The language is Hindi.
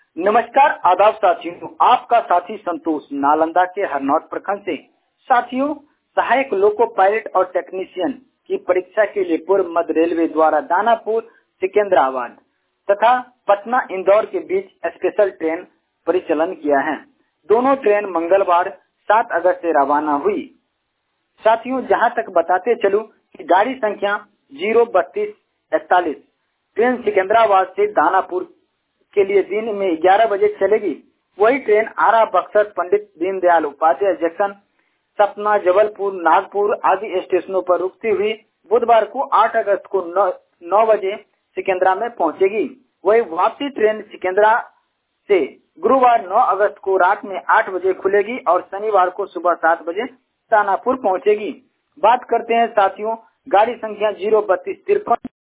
नमस्कार आदाब साथियों, आपका साथी संतोष नालंदा के हरनौत प्रखंड से। साथियों, सहायक लोको पायलट और टेक्नीशियन की परीक्षा के लिए पूर्व मध्य रेलवे द्वारा दानापुर सिकंदराबाद तथा पटना इंदौर के बीच स्पेशल ट्रेन परिचालन किया है। दोनों ट्रेन मंगलवार 7 अगस्त से रवाना हुई। साथियों, जहां तक बताते चलूं कि गाड़ी संख्या 03241 ट्रेन सिकंदराबाद से दानापुर के लिए दिन में 11 बजे चलेगी। वही ट्रेन आरा, बक्सर, पंडित दीनदयाल उपाध्याय जंक्शन, सतना, जबलपुर, नागपुर आदि स्टेशनों पर रुकती हुई बुधवार को 8 अगस्त को 9 बजे सिकंदरा में पहुंचेगी। वही वापसी ट्रेन सिकंदरा से गुरुवार 9 अगस्त को रात में 8 बजे खुलेगी और शनिवार को सुबह 7 बजे दानापुर पहुंचेगी। बात करते हैं साथियों गाड़ी संख्या 03253